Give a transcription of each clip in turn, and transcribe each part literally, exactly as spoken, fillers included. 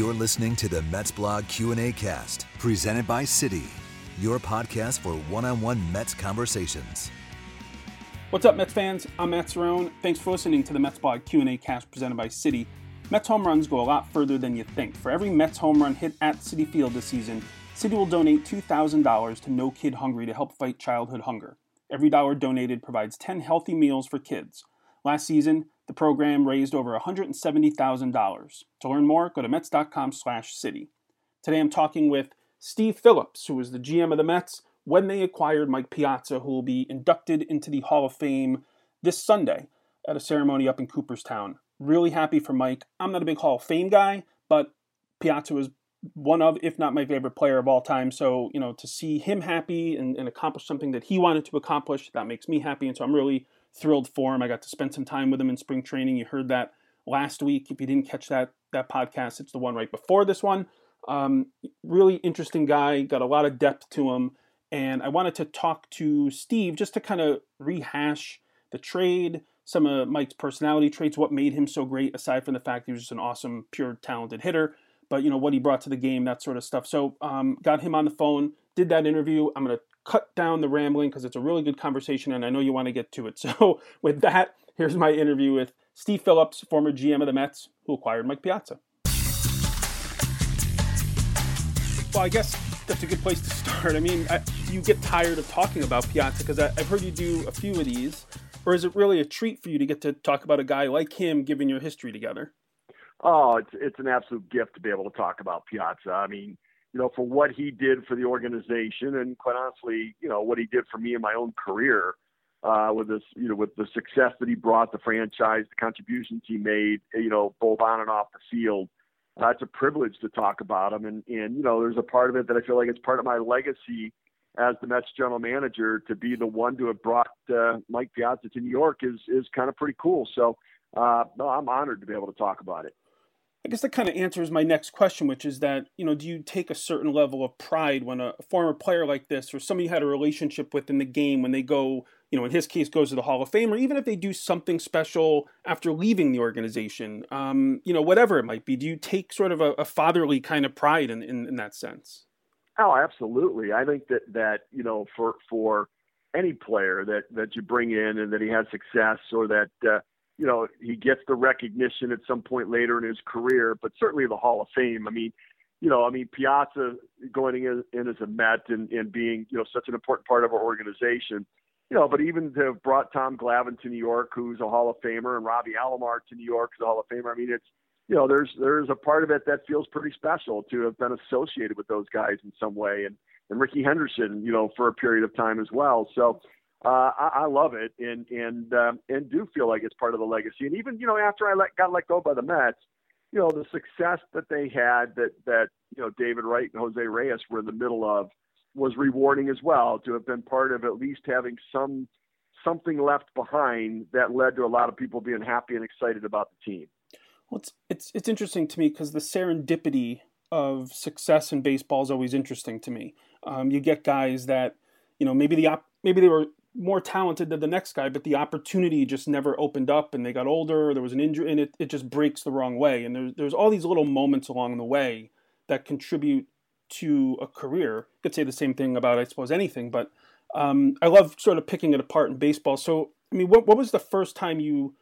You're listening to the Mets Blog Q and A Cast, presented by Citi, your podcast for one-on-one Mets conversations. What's up, Mets fans? I'm Matt Cerrone. Thanks for listening to the Mets Blog Q and A Cast presented by Citi. Mets home runs go a lot further than you think. For every Mets home run hit at Citi Field this season, Citi will donate two thousand dollars to No Kid Hungry to help fight childhood hunger. Every dollar donated provides ten healthy meals for kids. Last season, the program raised over one hundred seventy thousand dollars. To learn more, go to Mets.com slash Citi. Today I'm talking with Steve Phillips, who was the G M of the Mets when they acquired Mike Piazza, who will be inducted into the Hall of Fame this Sunday at a ceremony up in Cooperstown. Really happy for Mike. I'm not a big Hall of Fame guy, but Piazza was one of, if not my favorite player of all time. So, you know, to see him happy and, and accomplish something that he wanted to accomplish, that makes me happy. And so I'm really thrilled for him. I got to spend some time with him in spring training. You heard that last week. If you didn't catch that that podcast, it's the one right before this one. Um, really interesting guy, got a lot of depth to him. And I wanted to talk to Steve just to kind of rehash the trade, some of Mike's personality traits, what made him so great, aside from the fact he was just an awesome, pure, talented hitter. But, you know, what he brought to the game, that sort of stuff. So um, got him on the phone, did that interview. I'm going to cut down the rambling because it's a really good conversation and I know you want to get to it. So with that, here's my interview with Steve Phillips, former G M of the Mets, who acquired Mike Piazza. Well, I guess that's a good place to start. I mean, I, do you get tired of talking about Piazza? Because I've heard you do a few of these. Or is it really a treat for you to get to talk about a guy like him, given your history together? Oh, it's it's an absolute gift to be able to talk about Piazza. I mean, you know, for what he did for the organization and quite honestly, you know, what he did for me in my own career uh, with this, you know, with the success that he brought the franchise, the contributions he made, you know, both on and off the field. Uh, it's a privilege to talk about him. And, and, you know, there's a part of it that I feel like it's part of my legacy as the Mets general manager to be the one to have brought uh, Mike Piazza to New York is, is kind of pretty cool. So uh, no, I'm honored to be able to talk about it. I guess that kind of answers my next question, which is that, you know, do you take a certain level of pride when a former player like this or somebody you had a relationship with in the game, when they go, you know, in his case, goes to the Hall of Fame, or even if they do something special after leaving the organization, um, you know, whatever it might be, do you take sort of a, a fatherly kind of pride in, in, in that sense? Oh, absolutely. I think that, that you know, for for any player that, that you bring in and that he has success or that, uh, you know, he gets the recognition at some point later in his career, but certainly the Hall of Fame. I mean, you know, I mean, Piazza going in, in as a Met and, and being, you know, such an important part of our organization, you know, but even to have brought Tom Glavine to New York, who's a Hall of Famer, and Robbie Alomar to New York, who's a Hall of Famer. I mean, it's, you know, there's there's a part of it that feels pretty special to have been associated with those guys in some way. And, and Rickey Henderson, you know, for a period of time as well. So, Uh, I, I love it and and um, and do feel like it's part of the legacy. And even, you know, after I let, got let go by the Mets, you know, the success that they had that, that, you know, David Wright and Jose Reyes were in the middle of was rewarding as well, to have been part of at least having some something left behind that led to a lot of people being happy and excited about the team. Well, it's, it's, it's interesting to me because the serendipity of success in baseball is always interesting to me. Um, you get guys that, you know, maybe the op- maybe they were more talented than the next guy, but the opportunity just never opened up and they got older, or there was an injury and it, it just breaks the wrong way. And there's, there's all these little moments along the way that contribute to a career. You could say the same thing about, I suppose, anything, but um, I love sort of picking it apart in baseball. So, I mean, what, what was the first time you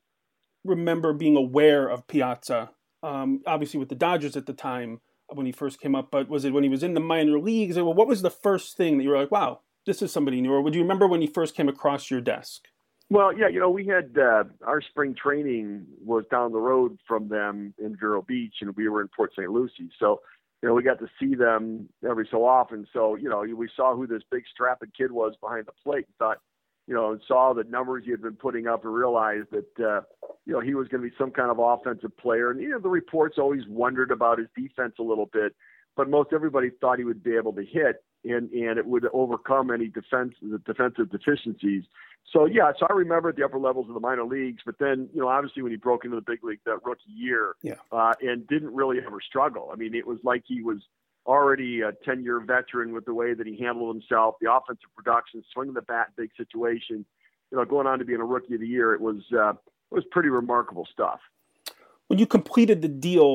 remember being aware of Piazza? Um, obviously with the Dodgers at the time when he first came up, but was it when he was in the minor leagues? Well, what was the first thing that you were like, wow, this is somebody new? Or would you remember when he first came across your desk? Well, yeah, you know, we had uh, our spring training was down the road from them in Vero Beach, and we were in Port Saint Lucie. So, you know, we got to see them every so often. So, you know, we saw who this big strapping kid was behind the plate and thought, you know, and saw the numbers he had been putting up and realized that, uh, you know, he was going to be some kind of offensive player. And, you know, the reports always wondered about his defense a little bit, but most everybody thought he would be able to hit. And, and it would overcome any defense, the defensive deficiencies. So, yeah, so I remember at the upper levels of the minor leagues, but then, you know, obviously when he broke into the big league that rookie year yeah. uh, and didn't really ever struggle. I mean, it was like he was already a ten-year veteran with the way that he handled himself, the offensive production, swinging the bat in big situations, you know, going on to being a rookie of the year. It was, uh, it was pretty remarkable stuff. When you completed the deal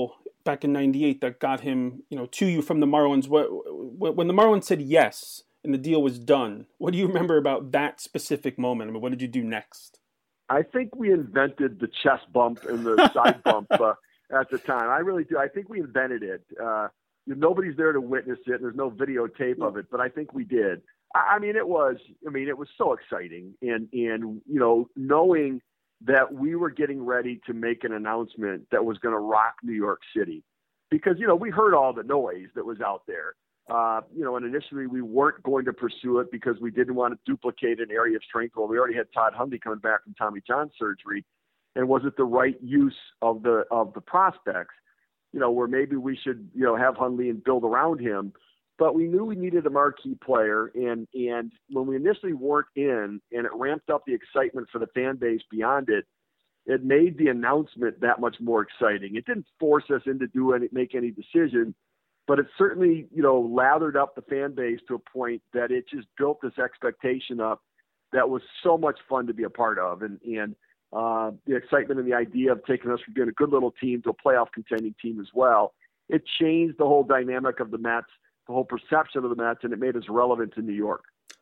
back in ninety-eight that got him, you know, to you from the Marlins. What, when the Marlins said yes and the deal was done, what do you remember about that specific moment? I mean, what did you do next? I think we invented the chest bump and the side bump uh, at the time. I really do. I think we invented it. Uh, nobody's there to witness it. There's no videotape of it, but I think we did. I, I mean, it was. I mean, it was so exciting, and and you know, knowing that we were getting ready to make an announcement that was going to rock New York City, because you know we heard all the noise that was out there. Uh, you know, and initially we weren't going to pursue it because we didn't want to duplicate an area of strength. Well, we already had Todd Hundley coming back from Tommy John surgery, and was it the right use of the of the prospects? You know, where maybe we should you know have Hundley and build around him. But we knew we needed a marquee player, and and when we initially weren't in, and it ramped up the excitement for the fan base beyond it, it made the announcement that much more exciting. It didn't force us into do any make any decision. But it certainly, you know, lathered up the fan base to a point that it just built this expectation up that was so much fun to be a part of. And, and uh, the excitement and the idea of taking us from being a good little team to a playoff contending team as well. It changed the whole dynamic of the Mets, the whole perception of the Mets, and it made us relevant to New York.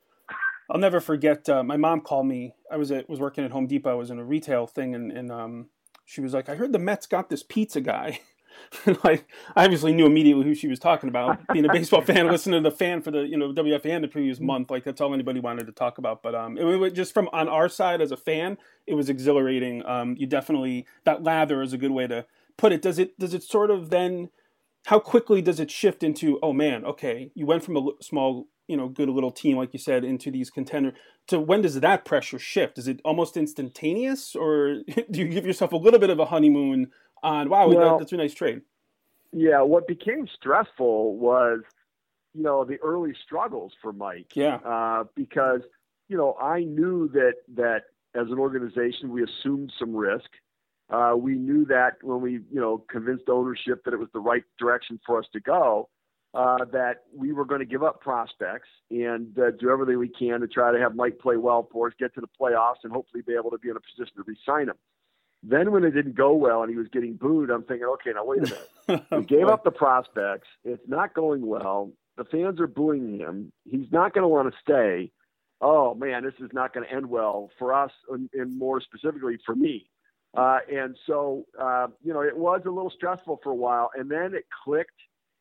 I'll never forget, uh, my mom called me. I was at, was working at Home Depot. I was in a retail thing, and, and um, she was like, I heard the Mets got this pizza guy. Like, I obviously knew immediately who she was talking about. Being a baseball fan, listening to the fan for the you know W F A N the previous month, like that's all anybody wanted to talk about. But um, it was just from on our side as a fan, it was exhilarating. Um, you definitely that lather is a good way to put it. Does it does it sort of then? How quickly does it shift into? Oh man, okay, you went from a small you know good little team like you said into these contender. To when does that pressure shift? Is it almost instantaneous, or do you give yourself a little bit of a honeymoon? On wow, well, that's a nice trade. Yeah, what became stressful was, you know, the early struggles for Mike. Yeah, uh, because you know I knew that that as an organization we assumed some risk. Uh, we knew that when we you know convinced ownership that it was the right direction for us to go, uh, that we were going to give up prospects and uh, do everything we can to try to have Mike play well for us, get to the playoffs, and hopefully be able to be in a position to re-sign him. Then when it didn't go well and he was getting booed, I'm thinking, okay, now wait a minute. We gave up the prospects. It's not going well. The fans are booing him. He's not going to want to stay. Oh, man, this is not going to end well for us and, and more specifically for me. Uh, and so, uh, you know, it was a little stressful for a while. And then it clicked,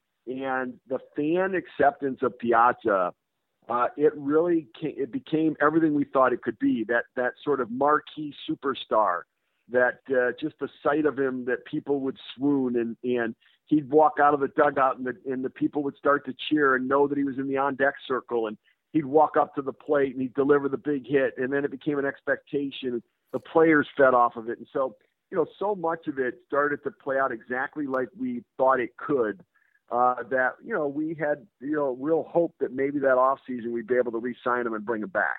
and the fan acceptance of Piazza, uh, it really came, it became everything we thought it could be, that that sort of marquee superstar. That uh, just the sight of him, that people would swoon, and, and he'd walk out of the dugout and the, and the people would start to cheer and know that he was in the on-deck circle, and he'd walk up to the plate and he'd deliver the big hit, and then it became an expectation. The players fed off of it. And so, you know, so much of it started to play out exactly like we thought it could, uh, that, you know, we had, you know, real hope that maybe that offseason we'd be able to re-sign him and bring him back.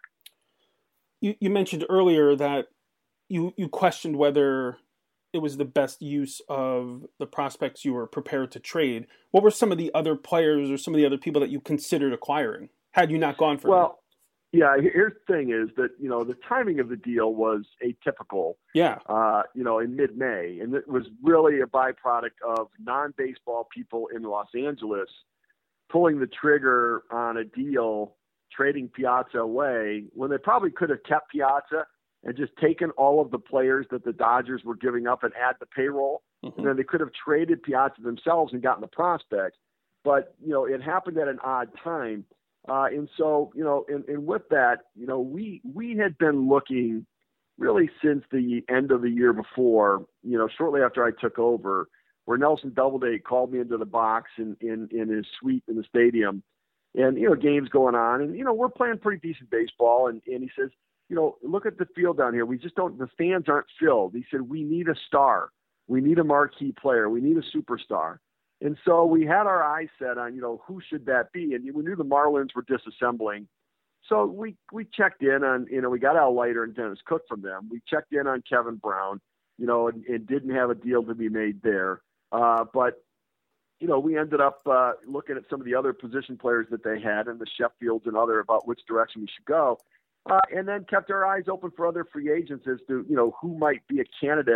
You, you mentioned earlier that You you questioned whether it was the best use of the prospects you were prepared to trade. What were some of the other players or some of the other people that you considered acquiring had you not gone for well, them? Yeah, here's the thing is that, you know, the timing of the deal was atypical, yeah. uh, you know, in mid-May. And it was really a byproduct of non-baseball people in Los Angeles pulling the trigger on a deal, trading Piazza away, when they probably could have kept Piazza and just taken all of the players that the Dodgers were giving up and add the payroll. Mm-hmm. And then they could have traded Piazza themselves and gotten the prospects. But, you know, it happened at an odd time. Uh, and so, you know, and, and with that, you know, we, we had been looking really since the end of the year before, you know, shortly after I took over, where Nelson Doubleday called me into the box in, in, in his suite in the stadium, and, you know, games going on, and, you know, we're playing pretty decent baseball. And, and he says, you know, look at the field down here. We just don't, the stands aren't filled. He said, we need a star. We need a marquee player. We need a superstar. And so we had our eyes set on, you know, who should that be? And we knew the Marlins were disassembling. So we, we checked in on, you know, we got Al Leiter and Dennis Cook from them. We checked in on Kevin Brown, you know, and, and didn't have a deal to be made there. Uh, but, you know, we ended up uh, looking at some of the other position players that they had and the Sheffields and other about which direction we should go. Uh, and then kept our eyes open for other free agents as to, you know, who might be a candidate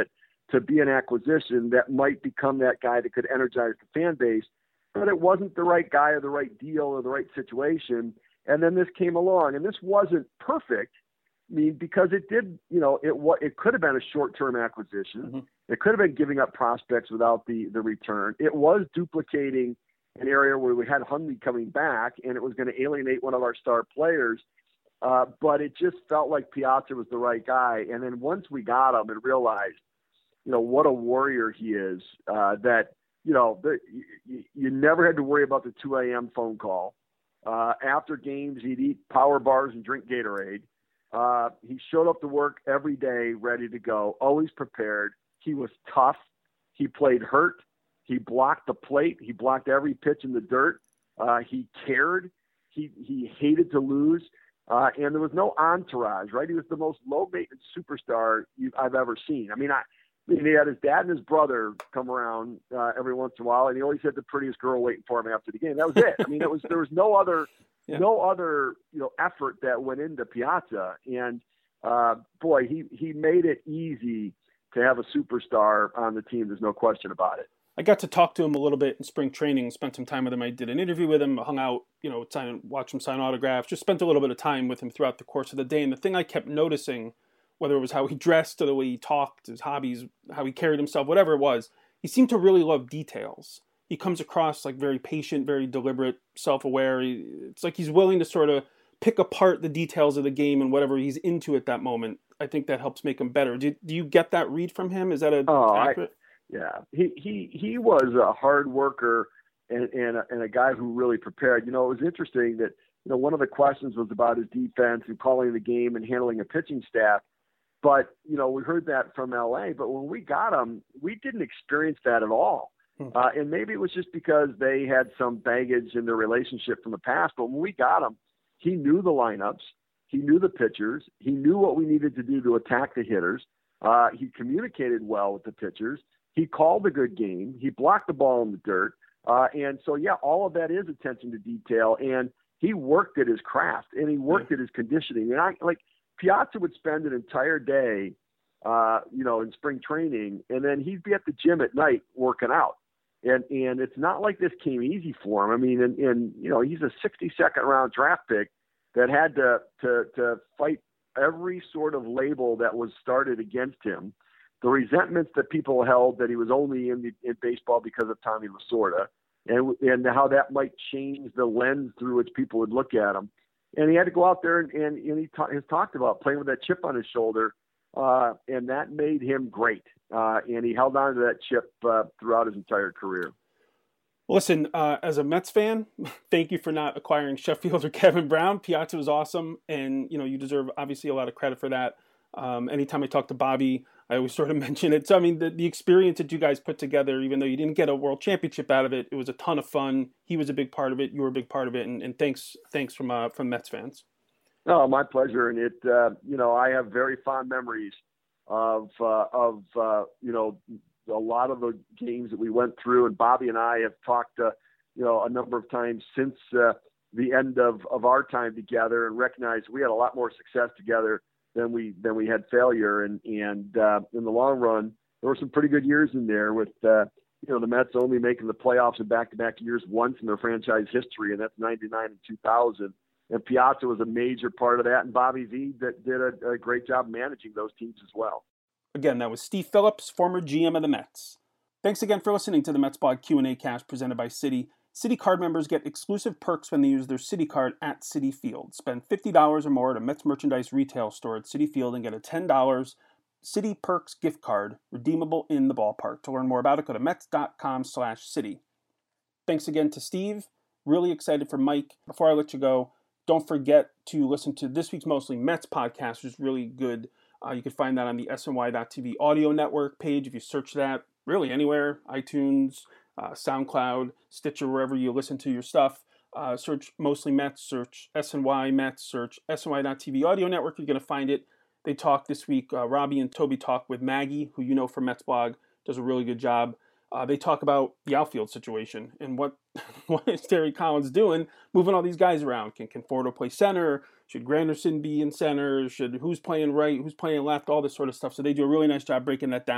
to be an acquisition that might become that guy that could energize the fan base, but it wasn't the right guy or the right deal or the right situation. And then this came along, and this wasn't perfect. I mean, because it did, you know, it it could have been a short-term acquisition. Mm-hmm. It could have been giving up prospects without the, the return. It was duplicating an area where we had Hundley coming back, and it was going to alienate one of our star players. Uh, but it just felt like Piazza was the right guy. And then once we got him and realized, you know, what a warrior he is, uh, that, you know, the, you, you never had to worry about the two a.m. phone call. Uh, after games, he'd eat power bars and drink Gatorade. Uh, he showed up to work every day, ready to go, always prepared. He was tough. He played hurt. He blocked the plate. He blocked every pitch in the dirt. Uh, he cared. He he hated to lose. Uh, and there was no entourage, right? He was the most low-maintenance superstar you, I've ever seen. I mean, I, I mean, he had his dad and his brother come around uh, every once in a while, and he always had the prettiest girl waiting for him after the game. That was it. I mean, it was there was no other yeah. no other you know effort that went into Piazza. And uh, boy, he he made it easy to have a superstar on the team. There's no question about it. I got to talk to him a little bit in spring training, spent some time with him. I did an interview with him, hung out, you know, sign, watched him sign autographs, just spent a little bit of time with him throughout the course of the day. And the thing I kept noticing, whether it was how he dressed or the way he talked, his hobbies, how he carried himself, whatever it was, he seemed to really love details. He comes across like very patient, very deliberate, self-aware. He, it's like he's willing to sort of pick apart the details of the game and whatever he's into at that moment. I think that helps make him better. Do, do you get that read from him? Is that a oh, accurate? I, yeah, he, he he was a hard worker and and a, and a guy who really prepared. You know, it was interesting that, you know, one of the questions was about his defense and calling the game and handling a pitching staff. But, you know, we heard that from L A, but when we got him, we didn't experience that at all. Hmm. Uh, and maybe it was just because they had some baggage in their relationship from the past. But when we got him, he knew the lineups. He knew the pitchers. He knew what we needed to do to attack the hitters. Uh, he communicated well with the pitchers. He called a good game. He blocked the ball in the dirt. Uh, and so, yeah, all of that is attention to detail. And he worked at his craft, and he worked yeah. at his conditioning. And I like Piazza would spend an entire day, uh, you know, in spring training, and then he'd be at the gym at night working out. And and it's not like this came easy for him. I mean, and, and you know, he's a sixty-second round draft pick that had to, to to fight every sort of label that was started against him. The resentments that people held that he was only in, the, in baseball because of Tommy Lasorda, and and how that might change the lens through which people would look at him. And he had to go out there and, and, and he ta- has talked about playing with that chip on his shoulder, uh, and that made him great. Uh, and he held on to that chip uh, throughout his entire career. Listen, uh, as a Mets fan, thank you for not acquiring Sheffield or Kevin Brown. Piazza was awesome, and you know you deserve obviously a lot of credit for that. Um, anytime I talk to Bobby, I always sort of mention it. So, I mean, the, the experience that you guys put together, even though you didn't get a world championship out of it, it was a ton of fun. He was a big part of it. You were a big part of it. And, and thanks thanks from uh, from Mets fans. Oh, my pleasure. And it, uh, you know, I have very fond memories of, uh, of uh, you know, a lot of the games that we went through. And Bobby and I have talked, uh, you know, a number of times since uh, the end of, of our time together, and recognized we had a lot more success together than we than we had failure, and and uh, in the long run, there were some pretty good years in there with uh, you know the Mets only making the playoffs in back-to-back years once in their franchise history, and that's ninety-nine and two thousand. And Piazza was a major part of that, and Bobby V that did a, a great job managing those teams as well. Again, that was Steve Phillips, former G M of the Mets. Thanks again for listening to the Mets Blog Q and A Cast presented by Citi. Citi Card members get exclusive perks when they use their Citi Card at Citi Field. Spend fifty dollars or more at a Mets merchandise retail store at Citi Field and get a ten dollars Citi Perks gift card redeemable in the ballpark. To learn more about it, go to Mets.com slash Citi. Thanks again to Steve. Really excited for Mike. Before I let you go, don't forget to listen to this week's Mostly Mets podcast, which is really good. Uh, you can find that on the S N Y dot T V audio network page. If you search that, really anywhere, iTunes, Uh, SoundCloud, Stitcher, wherever you listen to your stuff. Uh, search Mostly Mets, search S N Y Mets, search S N Y dot T V Audio Network. You're going to find it. They talk this week. Uh, Robbie and Toby talk with Maggie, who you know from Mets Blog, does a really good job. Uh, they talk about the outfield situation and what what is Terry Collins doing, moving all these guys around. Can Conforto play center? Should Granderson be in center? Should who's playing right? Who's playing left? All this sort of stuff. So they do a really nice job breaking that down.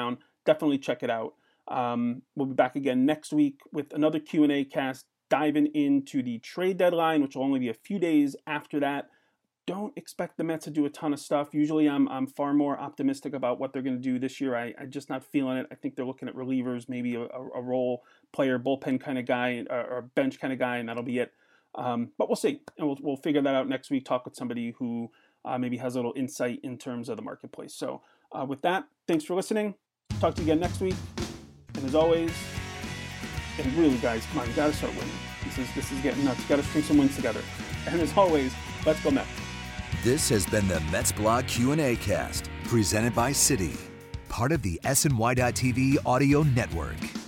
definitely check it out. Um, we'll be back again next week with another Q and A cast, diving into the trade deadline, which will only be a few days after that. Don't expect the Mets to do a ton of stuff. Usually I'm I'm far more optimistic about what they're going to do this year. I, I'm just not feeling it. I think they're looking at relievers, maybe a, a role player, bullpen kind of guy, or, or a bench kind of guy, and that'll be it. Um, but we'll see. And we'll, we'll figure that out next week, talk with somebody who uh, maybe has a little insight in terms of the marketplace. So uh, with that, thanks for listening. Talk to you again next week. And as always, and really guys, come on, you got to start winning. This is, this is getting nuts. You got to string some wins together. And as always, let's go Mets. This has been the Mets Blog Q and A cast, presented by Citi, part of the S N Y dot T V audio network.